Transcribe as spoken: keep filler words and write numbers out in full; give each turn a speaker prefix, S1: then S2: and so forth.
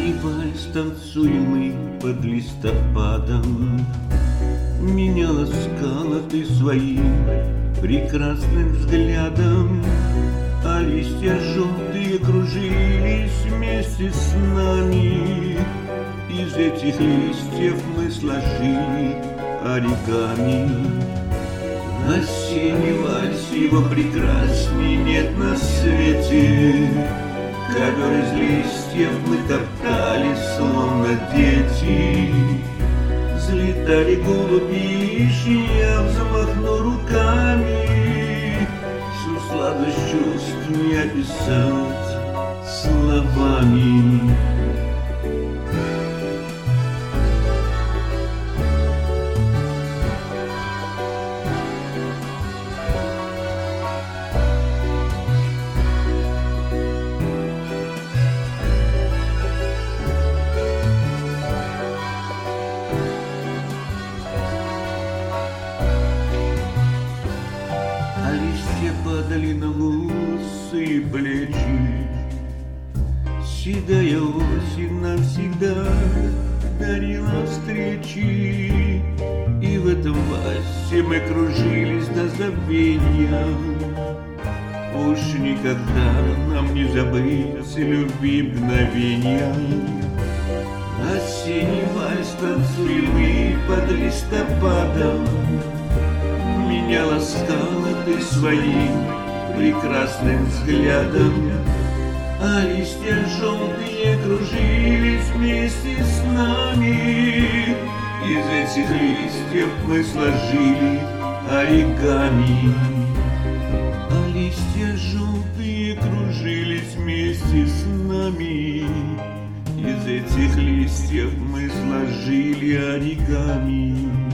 S1: Осенний вальс танцуем мы под листопадом. Меня ласкала ты своим прекрасным взглядом, а листья желтые кружились вместе с нами. Из этих листьев мы сложили оригами. Осенний вальс, его прекрасней нет на свете. Ковер из листьев мы топтали, словно дети. Взлетали голуби, и я взмахну руками. Всю сладость чувств не описать словами. А листья падали на лысые плечи. Седая осень навсегда дарила встречи. И в этом вальсе мы кружились до забвения. Уж никогда нам не забыть любви мгновения. Осенний вальс танцуем мы под листопадом. Меня ласкала ты своим прекрасным взглядом, а листья желтые кружились вместе с нами. Из этих листьев мы сложили оригами. А листья желтые кружились вместе с нами. Из этих листьев мы сложили оригами.